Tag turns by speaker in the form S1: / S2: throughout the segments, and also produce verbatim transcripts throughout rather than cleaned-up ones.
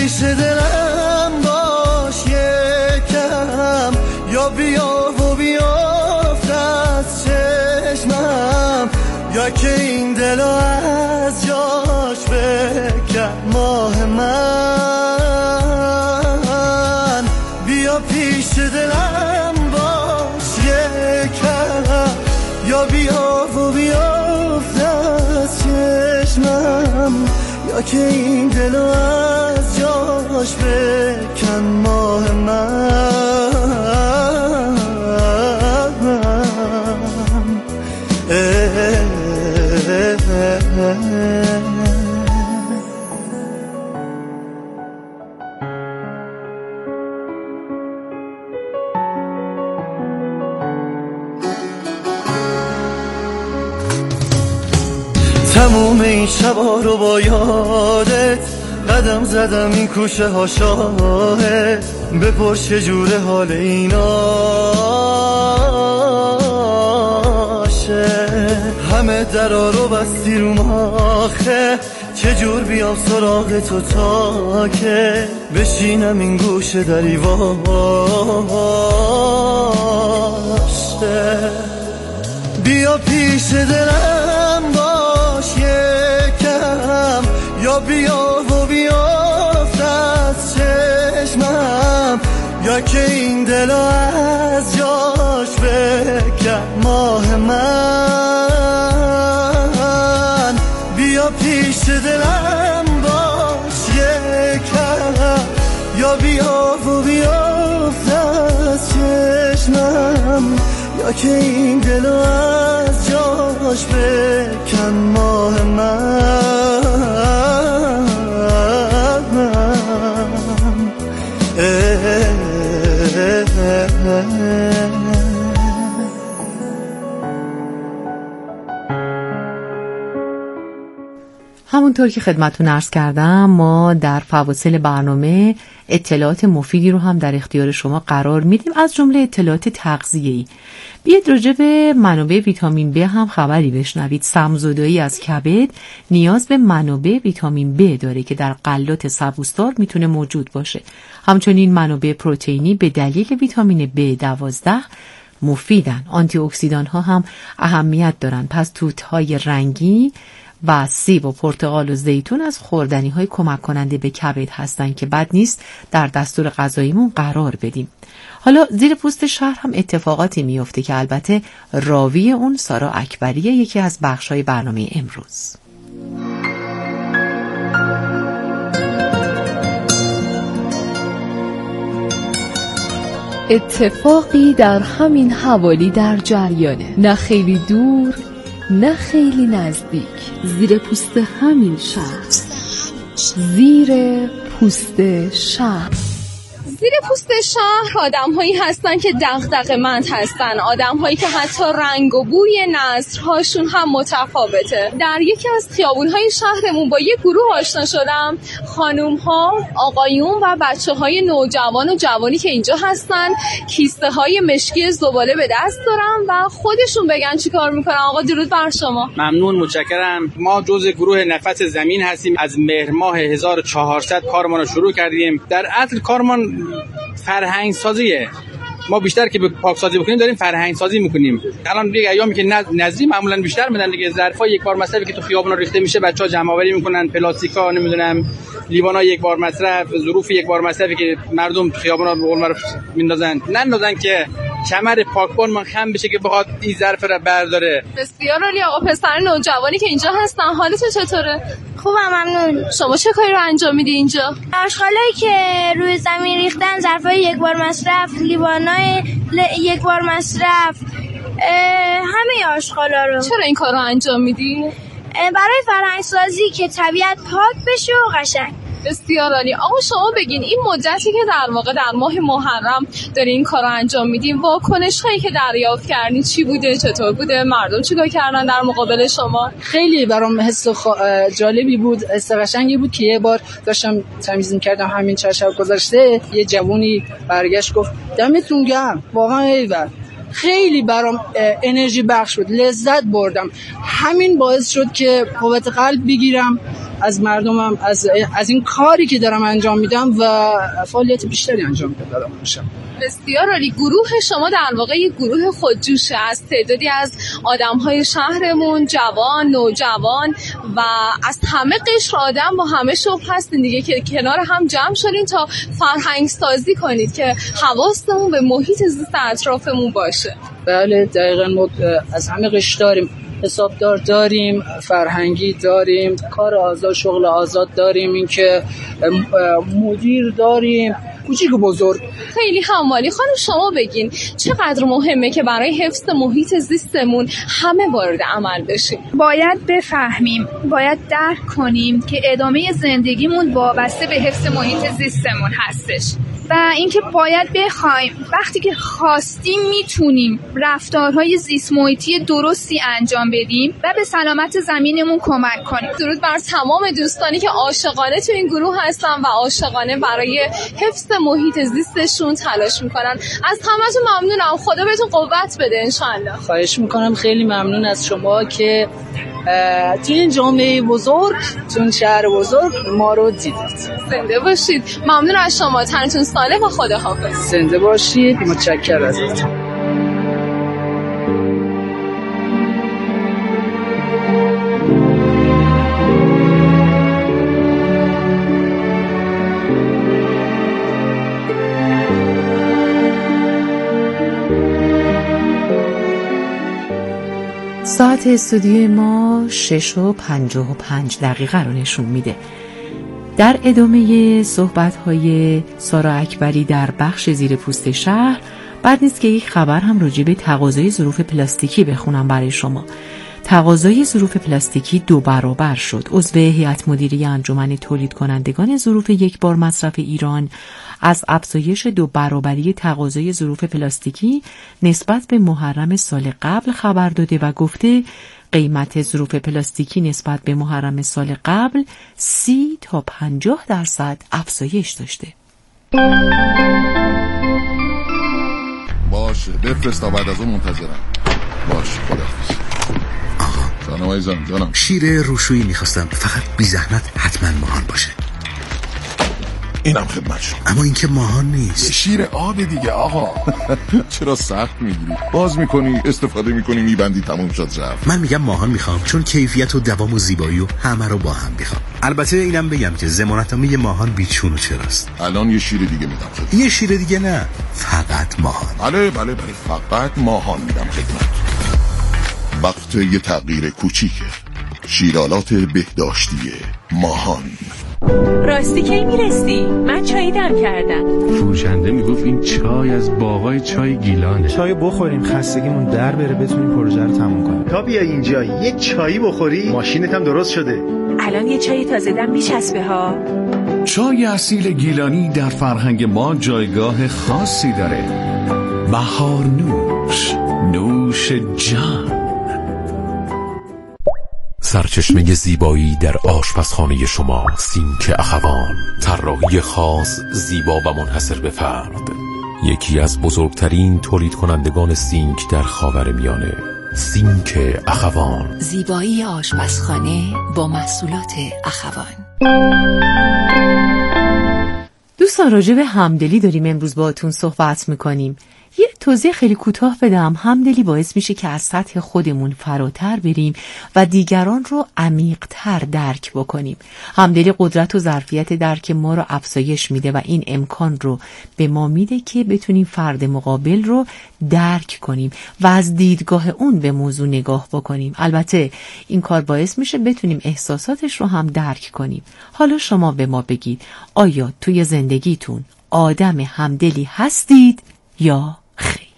S1: پیش دلم باش یکم، یا بیا و بیافت از چشمم، یا که این دلو از جاش بکن ماه من. بیا پیش دلم باش یکم، یا بیا و بیافت از چشمم، یا که این دلو از جاش بکن ماه من. تموم این شبا رو با یادت قدم زدم این کوچه ها شاهد، بپرس چجوره حال ایناشه. همه درا رو بستی رو ماخه، چجور بیام سراغ تو تا که بشینم این گوشه دریواشه. بیا پیش دلم باش یکم، یا بیا و بیافت از چشمم، یا که این دلو از جاش بکن ماه من. بیا پیش دلم باش یکم، یا بیا و بیافت از چشمم، یا که این دلو از جاش بکن ماه من.
S2: همونطور که خدمتتون عرض کردم، ما در فواصل برنامه اطلاعات مفیدی رو هم در اختیار شما قرار میدیم، از جمله اطلاعات تغذیه‌ای. بیاید راجع به منابع ویتامین ب هم خبری بشنوید. سم‌زدایی از کبد نیاز به منابع ویتامین ب داره که در غلات سبوسدار میتونه موجود باشه. همچنین منابع پروتئینی به دلیل ویتامین ب دوازده مفیدن. آنتی اکسیدان ها هم اهمیت دارن. پس توت‌های رنگی و سیب و پرتقال و زیتون از خوردنی های کمک کننده به کبد هستن که بد نیست در دستور غذاییمون قرار بدیم. حالا زیر پوست شهر هم اتفاقاتی میفته که البته راوی اون سارا اکبریه، یکی از بخش‌های برنامه امروز.
S3: اتفاقی در همین حوالی در جریانه، نه خیلی دور نه خیلی نزدیک، زیر پوست همین شهر، زیر پوست شهر.
S4: زیر پوست شهر آدم‌هایی هستن که دغدغه‌مند هستن، آدم‌هایی که حتی رنگ و بوی نظرهاشون هم متفاوته. در یکی از خیابون‌های شهرمون با یک گروه آشنا شدم، خانوم‌ها، آقایون و بچه‌های نوجوان و جوانی که اینجا هستن کیسه‌های مشکی زباله به دست دارن و خودشون بگن چی کار میکنن. آقا درود بر شما.
S5: ممنون، متشکرم. ما جزء گروه نفس زمین هستیم. از مهر ماه هزار و چهارصد کارمان رو شروع کردیم. در اصل کارمان فرهنگ سازیه. ما بیشتر که به پاکسازی بکنیم داریم فرهنگ سازی میکنیم. الان دیگه ایامی که نظری معمولا بیشتر میدن دیگه، ظرفا یک بار مصرفی که تو خیابونا ریخته میشه بچه‌ها جمع آوری میکنن، پلاستیکا نمیدونم لیوانا یک بار مصرف، ظروف یک بار مصرفی که مردم خیابونا به قول معروف میندازن، نندازن که کمر پاکبان من خم بشه که بخواد این ظرف رو برداره.
S4: بسیار عالی. آقا پسر نوجوانی که اینجا هستن حالتون چطوره؟
S6: خوبم، ممنون.
S4: شما چه کاری رو انجام میدی اینجا؟
S6: آشغالایی که روی زمین ریختن، ظرفای یک بار مصرف، لیوانای یک بار مصرف، همه آشغالا رو.
S4: چرا این کار رو انجام میدی؟
S6: برای فرهنگ سازی که طبیعت پاک بشه و قشنگ.
S4: بسیار عالی. آقا شما بگین این مدتی که در واقع در ماه محرم داری این کار رو انجام میدین، واکنش هایی که دریافت کردین چی بوده؟ چطور بوده؟ مردم چیکار کردن در مقابل شما؟
S7: خیلی برام حس خ... جالبی بود، حس قشنگی بود که یه بار داشتم تمیز می‌کردم همین چند شب گذشته، یه جوونی برگشت گفت دمتون گرم، واقعا ایول. خیلی برام انرژی بخش بود، لذت بردم. همین باعث شد که قوت قلب بگیرم از مردمم از از این کاری که دارم انجام میدم و فعالیت بیشتری انجام بدم باشم.
S4: بسیار عالی. گروه شما در واقع یک گروه خودجوشه از تعدادی از آدم‌های شهرمون، جوان، نوجوان و از همه قشر آدم با همه شغل هستین دیگه که کنار هم جمع شدین تا فرهنگ سازی کنید که حواسمون به محیط زیست اطرافمون باشه.
S7: بله دقیقاً. ما از همه قشر داریم، حسابدار داریم، فرهنگی داریم، کار آزاد، شغل آزاد داریم، اینکه مدیر داریم، کوچیک و بزرگ.
S4: خیلی همالی. خانم شما بگین چقدر مهمه که برای حفظ محیط زیستمون همه وارد عمل بشیم؟
S8: باید بفهمیم، باید درک کنیم که ادامه زندگیمون وابسته به حفظ محیط زیستمون هستش و اینکه باید بخوایم وقتی که خواستیم میتونیم رفتارهای زیست محیطی درستی انجام بدیم و به سلامت زمینمون کمک کنیم.
S4: درود بر تمام دوستانی که عاشقانه تو این گروه هستن و عاشقانه برای حفظ محیط زیستشون تلاش میکنن. از همتون ممنونم. خدا بهتون قوت بده انشالله.
S7: خواهش میکنم. خیلی ممنون از شما که تو این جامعه بزرگ، تو این شهر بزرگ ما رو دیدید.
S4: زنده باشید. ممنون از شما. تنتون سالم و خداحافظ.
S7: زنده باشید. متشکرم ازتون.
S2: ساعت استودیوی ما شش و پنجاه و پنج دقیقه رو نشون میده. در ادامه صحبت‌های سارا اکبری در بخش زیر پوست شهر، بعد نیست که یک خبر هم راجع به تقاضای ظروف پلاستیکی بخونم برای شما. تقاضای ظروف پلاستیکی دو برابر شد. عضو هیئت مدیره انجمن تولید کنندگان ظروف یک بار مصرف ایران از افزایش دو برابری تقاضای ظروف پلاستیکی نسبت به محرم سال قبل خبر داده و گفته قیمت ظروف پلاستیکی نسبت به محرم سال قبل سی تا پنجاه درصد افزایش داشته.
S9: باشه بفرست تا بعد از اون منتظرم. باشه خداحافظ. آقا جانم عزیزم جانم.
S10: شیر روشویی میخواستم، فقط بی زحمت حتما ماهان باشه.
S9: اینم خدمت شما.
S10: اما این که ماهان نیست.
S9: شیر آب دیگه آقا. چرا سخت میگیری؟ باز میکنی، استفاده میکنی، میبندی، تموم شد رفت.
S10: من میگم ماهان میخوام چون کیفیت و دوام و زیبایی و همه رو با هم میخوام. البته اینم بگم که ضمانتنامه ماهان بیچون و چراست.
S9: الان یه شیر دیگه میدم خدمت.
S10: یه شیر دیگه نه، فقط ماهان.
S9: بله بله بله فقط ماهان میدم خدمت. وقت یه تغییر کوچیکه. شیرالات بهداشتی ماهان.
S11: راستی کی میرسی؟ من چای دم کردم.
S12: فروشنده میگفت این چای از باغای چای گیلانه.
S13: چای بخوریم خستگیمون در بره بتونیم پروژه رو تموم کنیم.
S14: تا بیای اینجا یه چایی بخوری ماشینت هم درست شده.
S11: الان یه چای تازه دم میچسبه ها.
S12: چای اصیل گیلانی در فرهنگ ما جایگاه خاصی داره. بهار نوش، نوش جان.
S15: سرچشمه زیبایی در آشپزخانه شما، سینک اخوان. طراحی خاص، زیبا و منحصر به فرد. یکی از بزرگترین تولید کنندگان سینک در خاورمیانه. سینک اخوان.
S16: زیبایی آشپزخانه با محصولات اخوان.
S2: دوستان راجع به همدلی داریم امروز باهاتون صحبت میکنیم. یه توضیح خیلی کوتاه بدم. همدلی باعث میشه که از سطح خودمون فراتر بریم و دیگران رو عمیق‌تر درک بکنیم. همدلی قدرت و ظرفیت درک ما رو افزایش میده و این امکان رو به ما میده که بتونیم فرد مقابل رو درک کنیم و از دیدگاه اون به موضوع نگاه بکنیم. البته این کار باعث میشه بتونیم احساساتش رو هم درک کنیم. حالا شما به ما بگید آیا توی زندگیتون آدم همدلی هستید یا خیر؟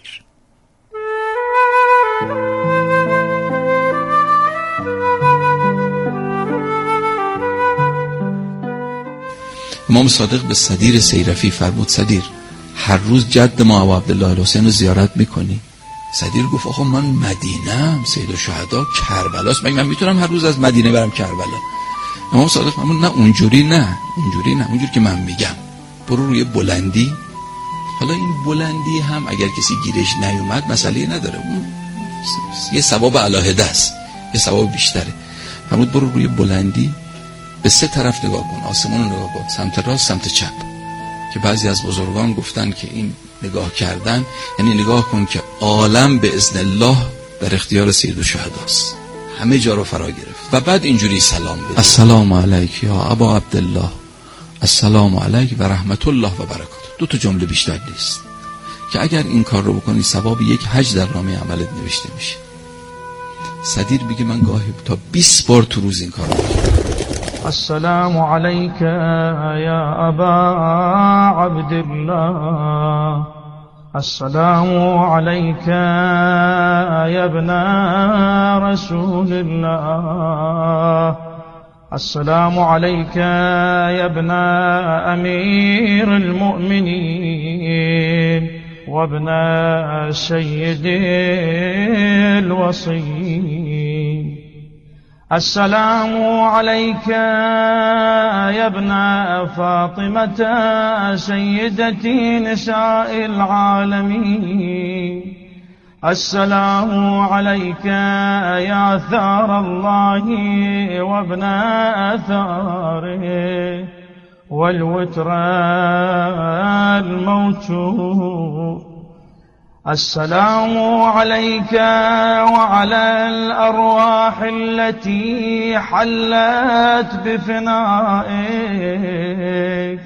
S17: امام صادق به صدیر سیرفی فرمود صدیر هر روز جد ما ابو عبدالله الحسین رو زیارت میکنی؟ صدیر گفت آخه من مدینه‌ام، سید الشهدا کربلاست، مگه من میتونم هر روز از مدینه برم کربلا؟ امام صادق فرمود نه اونجوری نه اونجوری نه اونجوری که من میگم، برو روی بلندی. حالا این بلندی هم اگر کسی گیرش نیومد مسئله نداره، اون یه ثواب علاهده است، یه ثواب بیشتره. فرمود برو روی بلندی به سه طرف نگاه کن، آسمون رو نگاه کن، سمت راست، سمت چپ. که بعضی از بزرگان گفتن که این نگاه کردن یعنی نگاه کن که عالم به اذن الله در اختیار سیدالشهداست، همه جا رو فرا گرفت. و بعد اینجوری سلام بده: السلام علیک یا ابا عبدالله، السلام علیک و رحمت الله و برکاته. دو تا جمله بیشتر نیست که اگر این کار رو بکنی ثواب یک حج در نامه عملت نوشته میشه. صدیر میگه من گاهی تا بیست بار تو روز این کار رو میکنم.
S18: السلام علیک یا ابا عبدالله، السلام علیک یا ابن رسول الله، السلام علیک یا ابن امیر المؤمنین و ابن سید الوصیین، السلام علیک یا ابن فاطمة سیدتی نساء العالمین، السلام علیک یا ثار الله و ابن ثاره والوتر الموتور، السلام عليك وعلى الأرواح التي حلت بفنائك،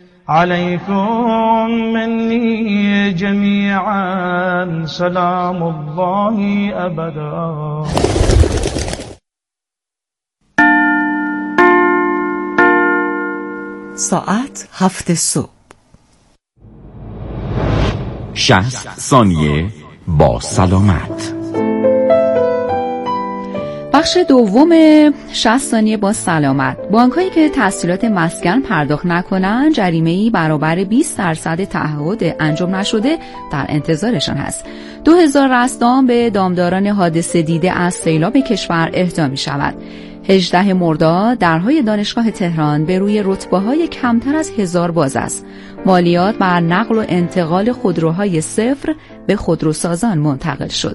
S18: عليكم مني جميعا سلام الله أبدا.
S2: ساعت هفت صبح.
S19: شصت ثانیه با سلامت.
S20: بخش دوم شصت ثانیه با سلامت. بانک‌هایی که تسهیلات مسکن پرداخت نکنن جریمه‌ای برابر بیست درصد تعهد انجام نشده در انتظارشان هست. دو هزار رستگان به دامداران حادثه دیده از سیلاب کشور اهدا می‌شود. هجدهم مرداد درهای دانشگاه تهران به روی رتبه‌های کمتر از هزار باز است. مالیات بر نقل و انتقال خودروهای صفر به خودروسازان منتقل شد.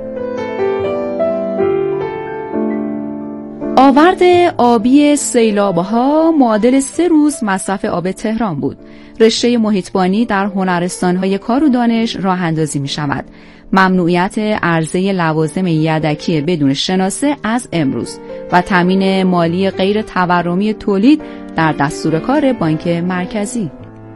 S20: آورد آبی سیلاب‌ها معادل سه روز مصرف آب تهران بود. رشته محیطبانی در هنرستان‌های کار و دانش راه اندازی می‌شود. ممنوعیت عرضه لوازم یدکی بدون شناسه از امروز و تامین مالی غیر تورمی تولید در دستور کار بانک مرکزی.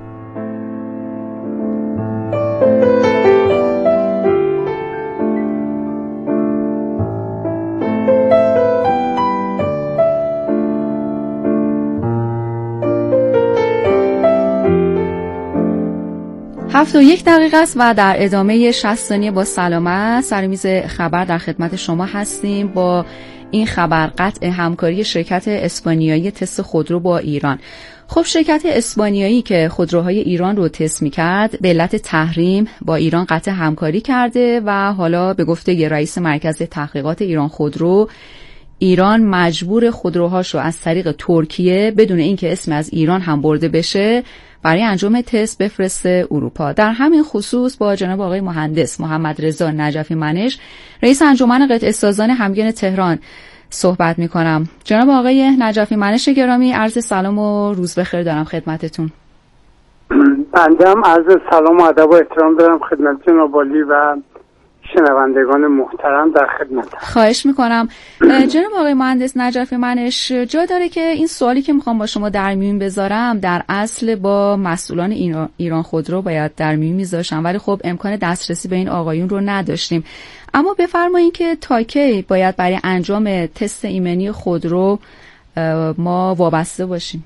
S20: هفت و یک دقیقه است و در ادامه شصت ثانیه با سلامت سر میز خبر در خدمت شما هستیم با این خبر: قطع همکاری شرکت اسپانیایی تست خودرو با ایران. خب شرکت اسپانیایی که خودروهای ایران رو تست می‌کرد به علت تحریم با ایران قطع همکاری کرده و حالا به گفته رئیس مرکز تحقیقات ایران خودرو، ایران مجبور خودروهاش رو از طریق ترکیه بدون اینکه اسم از ایران هم برده بشه برای انجام تست بفرسته اروپا. در همین خصوص با جناب آقای مهندس محمد رضا نجفی منش، رئیس انجمن قطعه سازان همگن تهران صحبت می‌کنم. جناب آقای نجفی منش گرامی، عرض سلام و روز بخیر دارم خدمتتون.
S21: بنده هم عرض سلام و ادب و احترام دارم خدمت جناب عالی و شنوندگان محترم در خدمتم.
S20: خواهش میکنم. جناب آقای مهندس نجفی منش، جا داره که این سوالی که میخوام با شما در میون بذارم در اصل با مسئولان ایران خودرو باید در میون میذاشم، ولی خب امکان دسترسی به این آقایون رو نداشتیم. اما بفرمایید که تا کی باید برای انجام تست ایمنی خودرو ما وابسته باشیم؟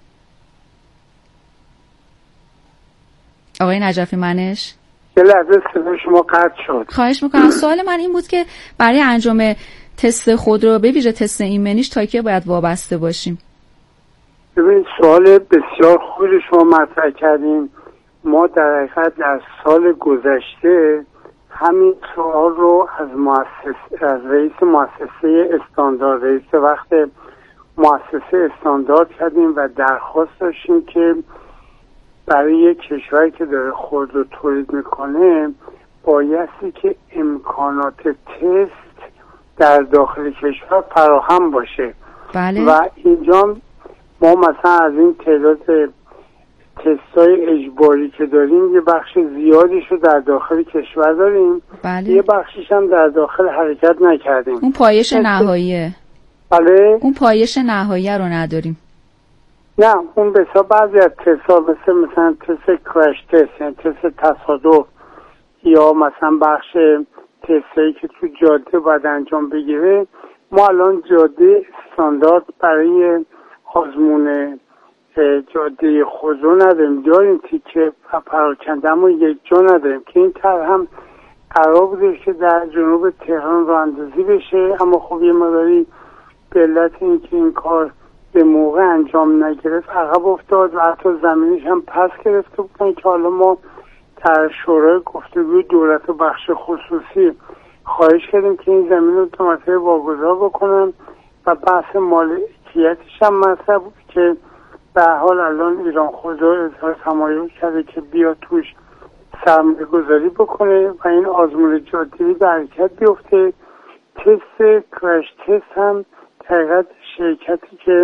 S20: آقای نجفی منش،
S21: یه لحظه صدای شما قطع شد.
S20: خواهش میکنم. سوال من این بود که برای انجام تست خودرو به ویژه تست ایمنیش تا کی باید وابسته باشیم؟
S21: ببینید سوال بسیار خوبی شما مطرح کردیم. ما در حقیقت در سال گذشته همین سوال رو از مؤسسه از رئیس مؤسسه استاندارد رئیس وقت مؤسسه استاندارد کردیم و درخواست داشتیم که برای یک کشوری که داره خودرو تولید میکنه بایستی که امکانات تست در داخل کشور فراهم باشه.
S20: بله.
S21: و اینجا ما مثلا از این تعداد تستای اجباری که داریم یه بخش زیادیش رو در داخل کشور داریم،
S20: بله.
S21: یه بخشیش هم در داخل حرکت نکردیم.
S20: اون پایش نهاییه.
S21: بله.
S20: اون پایش نهایی رو نداریم.
S21: نه اون به حساب بعضی از تست‌ها مثل مثلا تست کرش تست، یعنی تست تصادف، یا مثلا بخش تستایی که تو جاده باید انجام بگیره، ما الان جاده استاندارد برای آزمون جاده خودرو نداریم. داریم تیکه پراکنده اما یک جا نداریم که این طرح هم قرار بوده که در جنوب تهران راه اندازی بشه، اما خب یه مقداری به علت اینکه این کار به موقع انجام نگرفت عقب افتاد و حتی زمینش هم پس گرفته بودن که حالا ما در شورای گفتگوی دولت و بخش خصوصی خواهش کردیم که این زمین رو دو مرتبه واگذار بکنن و بحث مالکیتش هم مطرح بود که به حال الان ایران خودرو اظهار تمایل کرده که بیا توش سرمایه گذاری بکنه و این آزمون جاده‌ای به حرکت بیفته. تست کرش تست هم حقیقت شرکتی که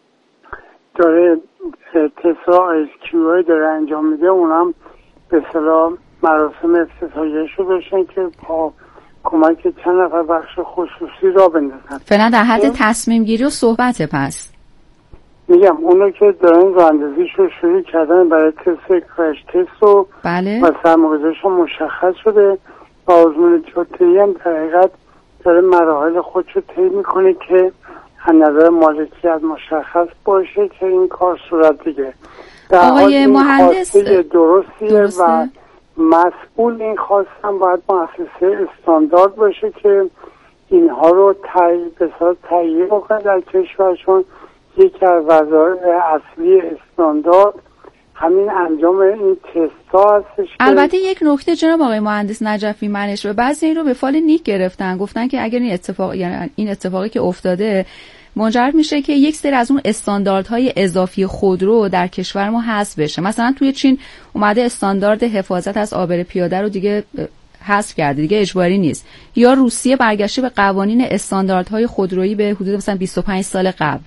S21: داره تسلا آیس کیو آی داره انجام میده، اونم به اصطلاح مراسم افتتاحیه شو داشتن که با کمک چند نفر بخش خصوصی را بندازن.
S20: فعلا در حد تصمیم گیری و صحبت. پس
S21: میگم اونو که دارن راندازیش رو شروع کردن برای تست کرش تست و
S20: بله.
S21: و سرمایه‌گذاریش هم مشخص شده و آزمون جاده‌ای هم در حقیقت داره مراحل خودشو طی میکنه که از نظر مالکیت مشخص باشه که این کار صورت بگیره.
S20: آقای مهندس
S21: درستیه
S20: درسته.
S21: و مسئول این خواستم باید مؤسسه استاندارد باشه که اینها رو تهیه بکنه در کشورشون. یکی از وظایف اصلی استاندارد همین انجام این تستا هستش.
S20: البته یک نکته جناب آقای مهندس نجفی منش و بعضی این رو به فال نیک گرفتن، گفتن که اگر این اتفاق یعنی این اتفاقی که افتاده منجر میشه که یک سری از اون استانداردهای اضافی خودرو در کشور ما حذف بشه. مثلا توی چین اومده استاندارد حفاظت از عابر پیاده رو دیگه حذف کرده، دیگه اجباری نیست. یا روسیه برگشته به قوانین استانداردهای خودرویی به حدود مثلا بیست و پنج سال قبل.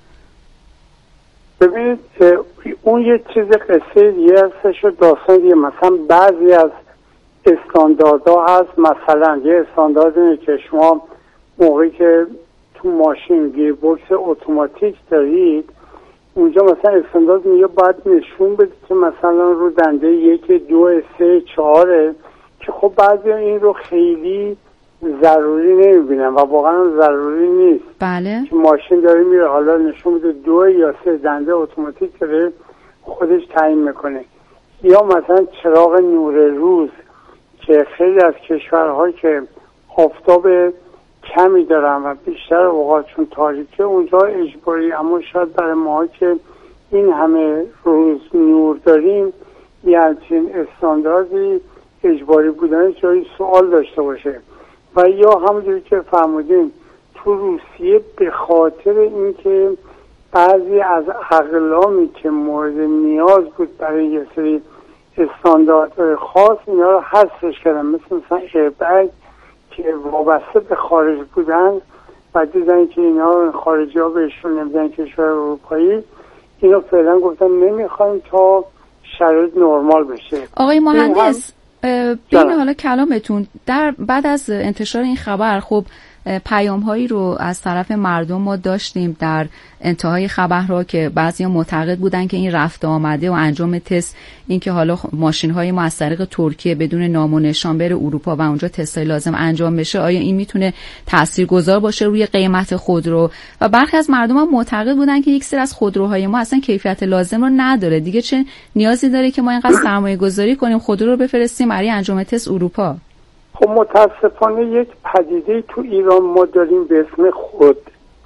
S21: ببینید اون یه چیز قصه دیگه هستش و داستان دیگه. مثلا بعضی از استانداردها هست، مثلا یه استاندارد اینه که شما موقعی که تو ماشین گیربکس اتوماتیک دارید اونجا مثلا استاندارد میگه باید نشون بدید که مثلا رو دنده یک دو سه چهاره، که خب بعضی این رو خیلی ضروری نمیبینن و واقعا ضروری نیست.
S20: بله.
S21: که ماشین داره میره حالا نشون بده دو یا سه دنده اتوماتیک داره خودش تعیین میکنه. یا مثلا چراغ نور روز که خیلی از کشورها که آفتاب کمی دارن و بیشتر اوقات چون تاریکه اونجا اجباری، اما شاید برای ما که این همه روز نور داریم یه همچین استانداردی اجباری بودن جایی سوال داشته باشه. و یا همونجوری که فرمودیم تو روسیه به خاطر اینکه بعضی از اقلامی که مورد نیاز بود برای یه سری استانداردهای خاص اینا رو حذفش کردن، مثل مثلا ایربگ که وابسته به خارج بودن و دیدن که اینا خارجی ها بهشون نمیدن کشور اروپایی، اینو فعلا گفتن نمیخوایم تا شرایط نرمال بشه.
S20: آقای مهندس بین حالا کلامتون در بعد از انتشار این خبر خب پیام هایی رو از طرف مردم ما داشتیم در انتهای خبر را که بعضیا معتقد بودن که این رفت آمده و انجام تست، این که حالا ماشین های ما از طریق ترکیه بدون نام و نشان بره اروپا و اونجا تستای لازم انجام بشه، آیا این میتونه تاثیرگذار باشه روی قیمت خودرو؟ و برخی از مردم هم معتقد بودن که یک سری از خودروهای ما اصلا کیفیت لازم رو نداره، دیگه چه نیازی داره که ما اینقدر سرمایه گذاری کنیم خودرو رو بفرستیم برای انجام تست اروپا؟
S21: خب متاسفانه یک پدیده تو ایران ما داریم به اسم خود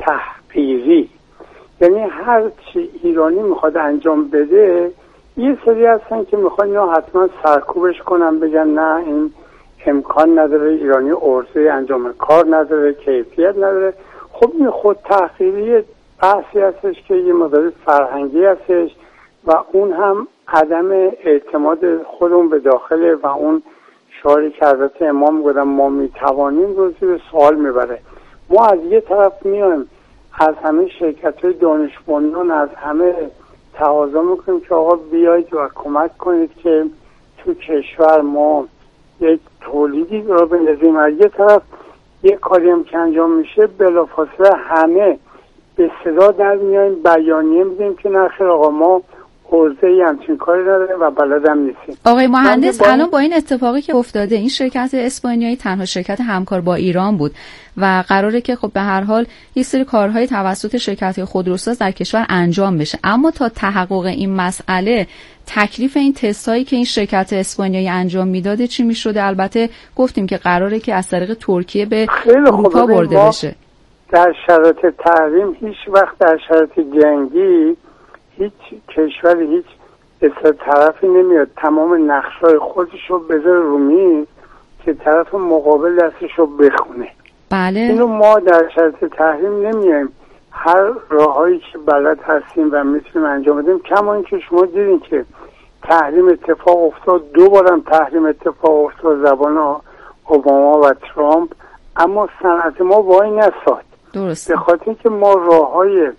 S21: تحقیری، یعنی هر چی ایرانی میخواد انجام بده یه سری هستن که میخوان اینا حتما سرکوبش کنن، بگن نه این امکان نداره، ایرانی عرضه انجام کار نداره، کیفیت نداره. خب این خود تحقیری بحثی هستش که یه مقدار فرهنگی هستش و اون هم عدم اعتماد خودمون به داخل و اون شعاری که حضرت امام گفتن ما میتوانیم رو زیر سوال میبره. ما از یه طرف میایم از همه شرکت‌های دانشمندان از همه تقاضا میکنیم که آقا بیایید و کمک کنید که تو کشور ما یک تولیدی را بندازیم. از یه طرف یک کاری هم که انجام میشه بلافاصله همه به صدا در میایم بیانیه میدیم که نخیر آقا ما حوزه‌ای همچین کاری نداریم و بلدم نیستیم.
S20: آقای مهندس با الان با این اتفاقی که افتاده این شرکت اسپانیایی تنها شرکت همکار با ایران بود و قراره که خب به هر حال یه سری کارهای توسط شرکت‌های خودروساز در کشور انجام بشه، اما تا تحقق این مسئله تکلیف این تستایی که این شرکت اسپانیایی انجام میداده چی میشده؟ البته گفتیم که قراره که از طریق ترکیه به اروپا برده بشه.
S21: در شرایط تحریم هیچ وقت در شرایط جنگی هیچ کشوری هیچ اصلا طرفی نمیاد تمام نقشای خودش رو بذاره رو میز که طرف مقابل دستش رو بخونه.
S20: بله.
S21: اینو ما در شرایط تحریم نمیایم هر راهایی که بلد هستیم و میتونیم انجام بدیم. کما اینکه شما دیدین که تحریم اتفاق افتاد، دو بارم تحریم اتفاق افتاد زبان اوباما و ترامپ، اما صنعت ما وای نساد.
S20: درسته.
S21: به خاطر اینکه ما راههای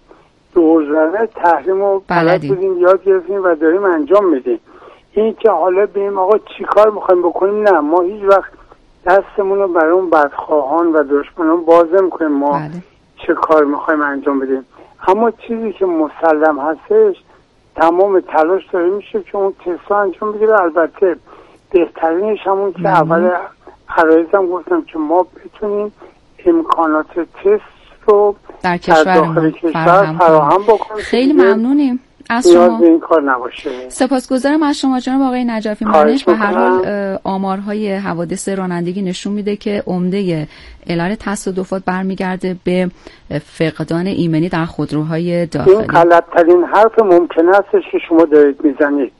S21: دوزنه تحریم رو بلد بودیم، یاد گرفتیم و داریم انجام میدیم. این که حالا بیم آقا چی کار میخوایم بکنیم، نه، ما هیچ وقت دستمون رو برای اون بدخواهان و دشمنان باز نمیکنیم ما بله. چه کار میخوایم انجام بدیم. اما چیزی که مسلم هستش تمام تلاش داره میشه که اون تست انجام بگیره. البته بهترینش همون که اول عرایزم گفتم که ما بتونیم امکانات تست رو
S20: در کشور
S21: فراهم بکنیم.
S20: خیلی ممنونیم از شما.
S21: این کار نباشه.
S20: سپاسگزارم از شما جناب آقای نجفی منش. به هر حال آمارهای حوادث رانندگی نشون میده که عمده علل تصادفات برمیگرده به فقدان ایمنی در خودروهای داخلی.
S21: این غلط‌ترین حرف ممکن است که شما دارید میزنید.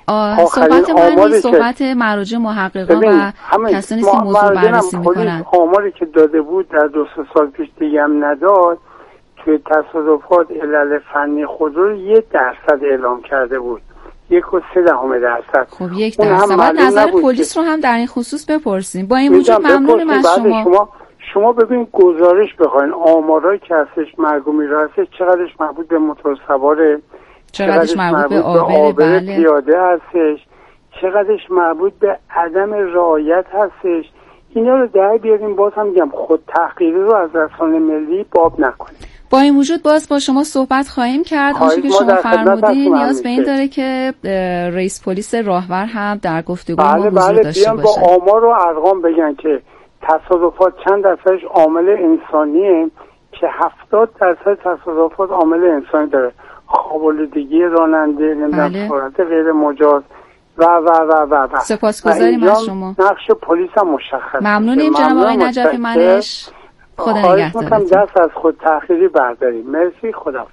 S20: صحبت من صحبت مراجع محققان و کسانی که موضوع بررسی میکنن.
S21: آماری که داده بود در دو سه سال پیش دیگه هم نداد، توی تصادفات علل فنی خودرو یک درصد اعلام کرده بود، یک و سه دهم درصد.
S20: خب یک درصد. بعد نظر پلیس رو هم در این خصوص بپرسیم. با این وجود ممنونم از شما.
S21: شما شما ببین گزارش بخواین آمارایی که هستش مرگ و میر هستش، چقدرش مربوط به موتور سواره،
S20: چقدرش مربوط به آبر بله.
S21: پیاده هستش، چقدرش مربوط به عدم رعایت هستش. اینا رو در بیاریم. باز هم میگم خود تحقیقی رو از رسانه ملی باب نکنیم.
S20: با این وجود باز با شما صحبت خواهیم کرد. آنچه که شما فرمودین نیاز به این داره که رئیس پلیس راهور هم در گفتگو
S21: بله
S20: ما حضور
S21: بله
S20: داشته باشه.
S21: با آمار و ارقام بگن که تصادفات چند درصدش عامل انسانیه، که هفتاد درصد تصادفات عامل انسانی داره. خواب‌آلودگی راننده، نمیدونم سرعت غیر مجاز و و و و و
S20: سپاسگزاریم از شما.
S21: نقش پلیس هم مشخص.
S20: ممنونیم جناب آقای نجفی منش. خدا نگهدارتون.
S21: دست از خود تأخیری برداریم. مرسی. خدا.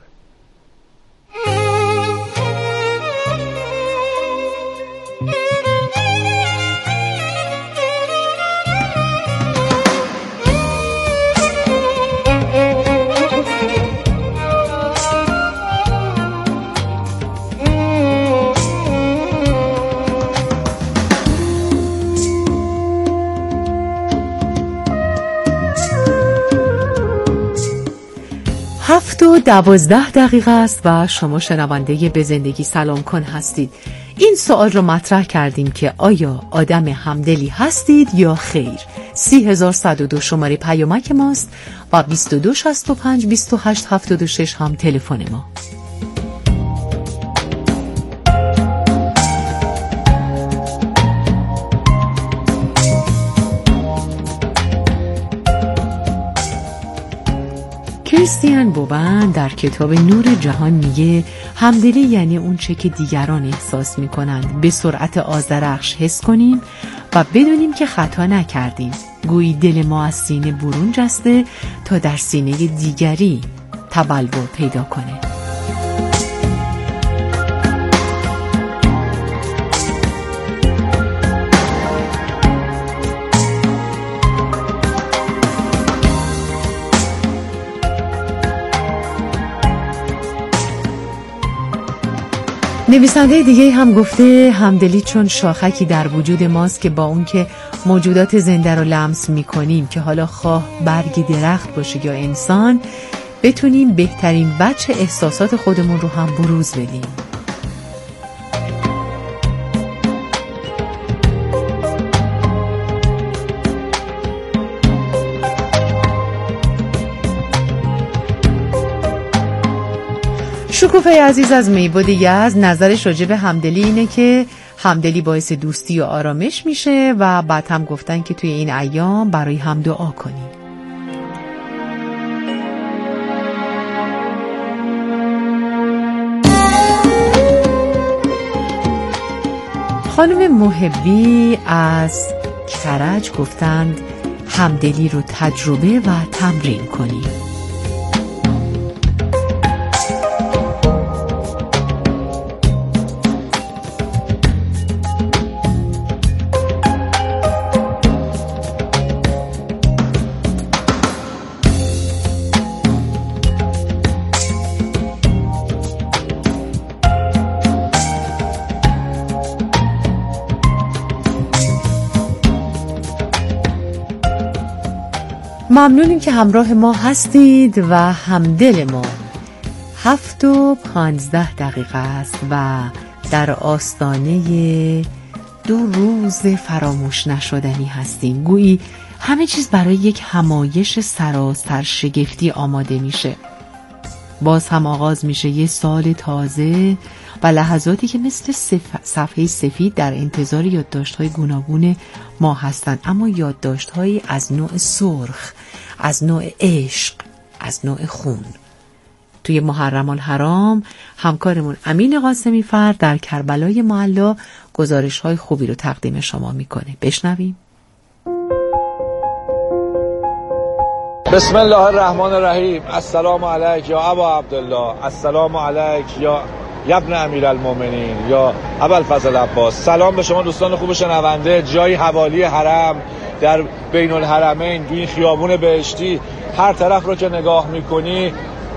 S2: هفت و دوازده دقیقه است و شما شنونده به زندگی سلام کن هستید. این سوال رو مطرح کردیم که آیا آدم همدلی هستید یا خیر؟ سی هزار صد و دو شماره پیامک ماست و بیست و دو شصت و پنج بیست و هشت هفتاد و شش هم تلفن ما. کریستیان بوون در کتاب نور جهان میگه همدلی یعنی اون چه که دیگران احساس میکنند به سرعت آذرخش حس کنیم و بدونیم که خطا نکردیم. گویی دل ما از سینه برون جسته تا در سینه دیگری تبلور پیدا کنه. نویسنده دیگه هم گفته همدلی چون شاخکی در وجود ماست که با اون که موجودات زنده رو لمس میکنیم که حالا خواه برگ درخت باشه یا انسان، بتونیم بهترین وجه احساسات خودمون رو هم بروز بدیم. شکوفه عزیز از میبود یزد نظرش راجع به همدلی اینه که همدلی باعث دوستی و آرامش میشه و بعد هم گفتن که توی این ایام برای هم دعا کنیم. خانم محبی از کرج گفتند همدلی رو تجربه و تمرین کنیم. ممنونیم که همراه ما هستید و همدل ما. هفت و پانزده دقیقه است و در آستانه دو روز فراموش نشدنی هستیم. گویی همه چیز برای یک همایش سراسر شگفتی آماده میشه. باز هم آغاز میشه یه سال تازه و لحظاتی که مثل صف... صفحه سفید در انتظار یادداشت‌های گوناگون ما هستند، اما یادداشت‌هایی از نوع سرخ، از نوع عشق، از نوع خون. توی محرم الحرام همکارمون امین قاسمی فرد در کربلای معلا گزارش‌های خوبی رو تقدیم شما میکنه. بشنویم.
S1: بسم الله الرحمن الرحیم. السلام علیک یا ابا عبدالله، السلام علیک یا ابن امیرالمومنین یا ابوالفضل عباس. سلام به شما دوستان خوب شنونده. جای حوالی حرم در بین الحرمین، توی این خیابون بهشتی، هر طرف رو که نگاه میکنی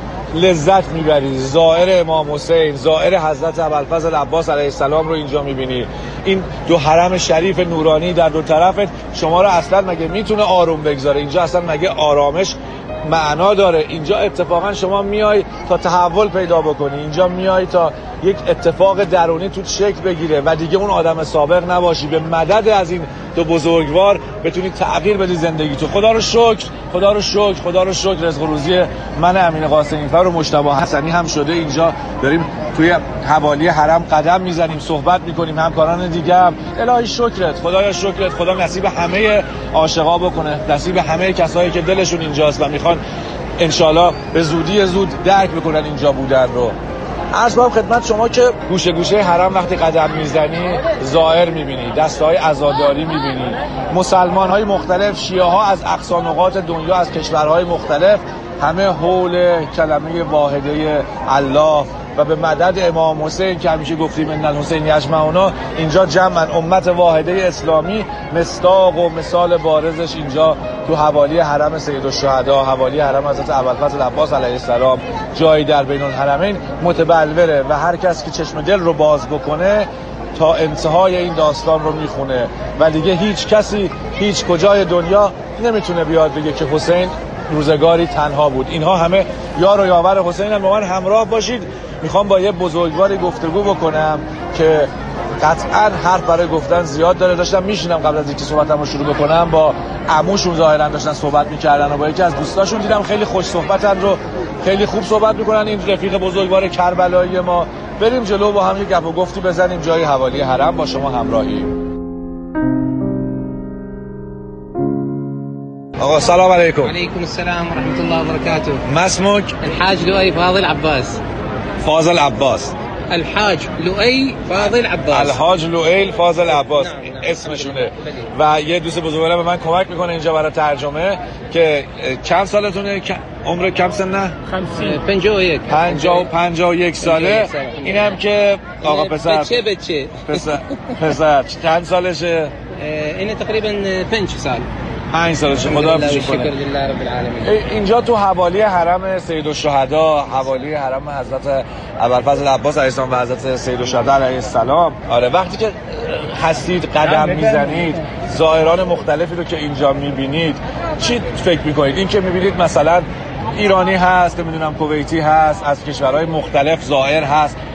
S1: لذت میبری. زائر امام حسین، زائر حضرت ابوالفضل عباس علیه السلام رو اینجا میبینی. این دو حرم شریف نورانی در دو طرفت شما رو اصلا مگه میتونه آروم بگذاره؟ اینجا اصلا مگه آرامش معنا داره؟ اینجا اتفاقا شما میای تا تحول پیدا بکنی، اینجا میای تا یک اتفاق درونی تو شکل بگیره و دیگه اون آدم سابق نباشی. به مدد از این دو بزرگوار بتونی تغییر بدی زندگی تو. خدا رو شکر، خدا رو شکر، خدا رو شکر. رزق و روزی من امین قاسمی فر و مجتبی حسنی هم شده. اینجا داریم توی حوالی حرم قدم میزنیم، صحبت میکنیم، همکاران دیگه هم. الهی شکرت، خدایا شکرت. خدا نصیب همه عاشقا بکنه، نصیب همه کسایی که دلشون اینجاست و میخوان انشالله به زودی زود درک بکنن اینجا بودن رو. عرض کنم خدمت شما که گوشه گوشه حرم وقتی قدم میزنی زائر میبینی، دسته‌های عزاداری میبینی، مسلمان‌های مختلف، شیعه ها از اقصا نقاط دنیا، از کشورهای مختلف، همه حول کلمه واحده الله و به مدد امام حسین که همیشه گفتیم ان الحسین یجمعنا، اینجا جمعن امت واحده اسلامی. مصداق و مثال بارزش اینجا تو حوالی حرم سیدالشهدا، حوالی حرم حضرت ابوالفضل عباس علیه السلام، جایی در بین الحرمین متبلوره و هر کس که چشم دل رو باز بکنه تا انتهای این داستان رو میخونه و دیگه هیچ کسی هیچ کجای دنیا نمیتونه بیاد بگه که حسین روزگاری تنها بود. اینها همه یار و یاور حسین هم. با من همراه باشید. میخوام با یه بزرگواری گفتگو بکنم که قطعا حرف برای گفتن زیاد داره. داشتم میشینم قبل از اینکه صحبتم رو شروع بکنم، با عموشون ظاهرا داشتن صحبت میکردن و با یکی از دوستاشون دیدم خیلی خوش صحبتن رو، خیلی خوب صحبت میکنن. این رفیق بزرگوار کربلایی ما. بریم جلو با هم یه گپ و گفتی بزنیم جای حوالی حرم. با شما همراهیم. آقا سلام علیکم.
S22: علیکم السلام و رحمت الله و برکاته.
S1: ما اسمك؟
S22: الحاج لؤي فاضل عباس.
S1: فاضل عباس.
S22: الحاج لؤي فاضل عباس.
S1: الحاج لؤي فاضل عباس اسمشونه. و یه دوست بزرگوارم به من کمک میکنه اینجا برای ترجمه. که چند سالتونه؟ عمر کم سنه؟
S22: پنجاه و یک.
S1: پنجاه و پنجاه و یک ساله. اینم که آقا پسر.
S22: بچه بچه.
S1: پسر پسر چند سالشه؟
S22: اینه تقریبا پنج سال.
S1: پنج سالشه. خدا حافظ کنه.
S22: لله رب العالمین.
S1: اینجا تو حوالی حرم سیدالشهدا، حوالی حرم حضرت ابوالفضل عباس علیه السلام و حضرت سیدالشهدا علیه السلام، آره وقتی که هستید قدم میزنید، زائران مختلفی رو که اینجا میبینید، چی فکر میکنید؟ این که میبینید مثلا ایرانی هست، نمیدونم کویتی هست، از کشورهای مختلف زائر هست.